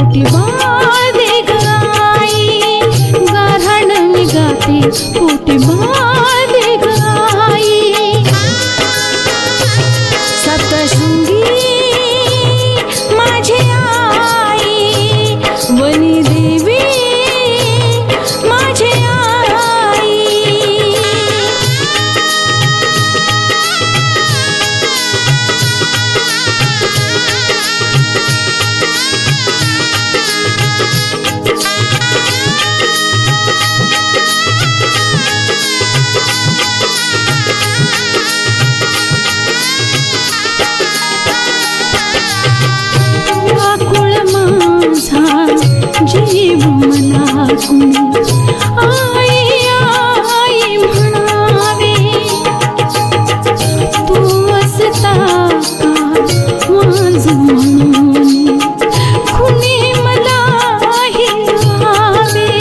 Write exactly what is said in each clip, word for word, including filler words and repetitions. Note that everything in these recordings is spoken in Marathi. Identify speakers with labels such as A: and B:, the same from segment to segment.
A: पोटी बाळ दे ग आई, गाऱ्हाण मी गाते पोटी बाळ दे ग आई. सप्तशृंगी माझी आई, वनी देवी माझी आई. व्याकुळ माझा जीव मला कुणी आई आई म्हणावे, तू असता का माझ म्हणून कुणी मला हिंवावे.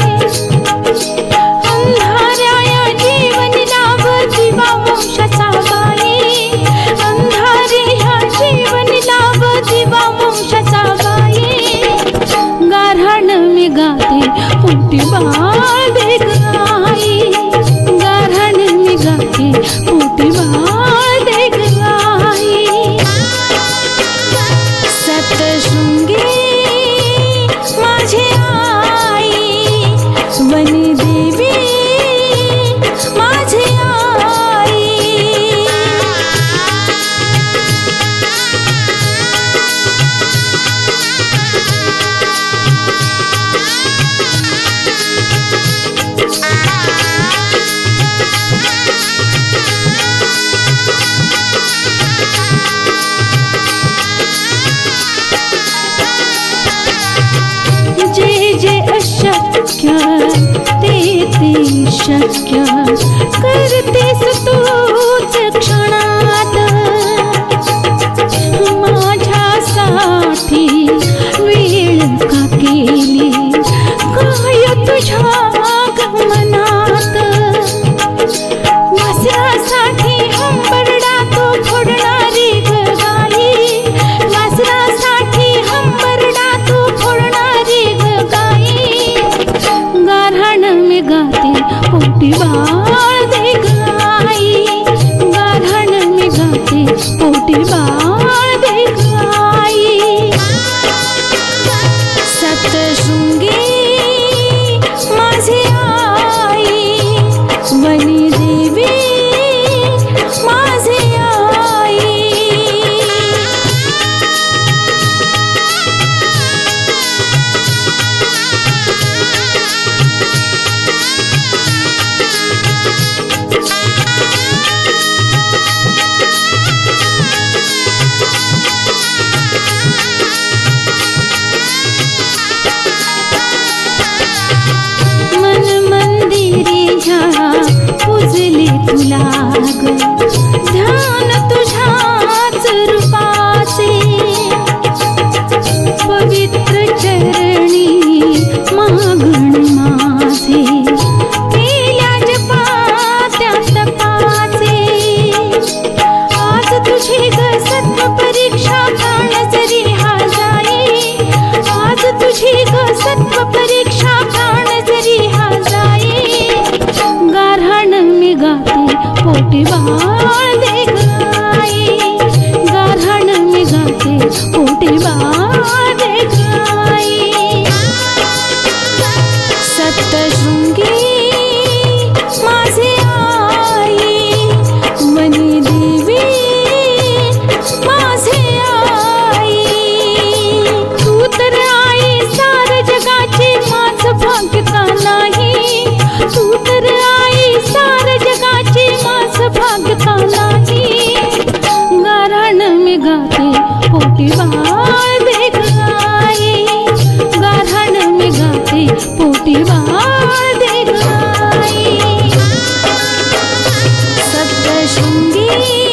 A: अंधाऱ्या या जीवनी लाभ दिवा वंशाचा बाई, अंधारे ह्या जीवनी लाभ दिवा वंशाचा बाई. गाऱ्हाण मी गाते पोटी बाळ दे ग आई, गाऱ्हाण मी गाते पोटी बाळ दे ग आई. सप्तशृंगी माझी आई, वनी देवी माझी आई. जे जे अशक्य ते ते शक्य करतेस तूच क्षणात. माझ्यासाठी वेळ का केली काय तुझ्या गमनात. वासरासाठी हंबरडा तो फोडणारी ग गाई, वासरासाठी हंबरडा तो फोडणारी ग गाई. गाऱ्हाण मी गाते पोटी बाळ दे ग आई, गाऱ्हाण मी गाते पोटी बाळ दे ग आई. सप्तशृंगी माझी आई, वनी देवी माझी आई. मन मंदिरी ह्या पूजले तुला ग, ध्यान तुझ्याच रूपाचे. पवित्र चरणी मागण माझे, केल्या जपात्या तपाचे. आज तुझी ग सत्व परीक्षा प्राण जरी हा जाई, आज तुझी ग सत्व परीक्षा प्राण जरी हा जाई. गाऱ्हाण मी गाते पोटी बाळ दे ग आई, गाऱ्हाण मी गाते पोटी बाळ दे ग आई. सप्तशृंगी माझी आई, वनी देवी माझी आई. तू तर आई सार जगाची माझ भाग्यता नाही, तू तर आई सार जगाची माझ भाग्यता नाही. गाऱ्हाण मी गाते पोटी बाळ दे ग आई, गाऱ्हाण मी गाते पोटी बाळ दे ग आई. सप्तशृंगी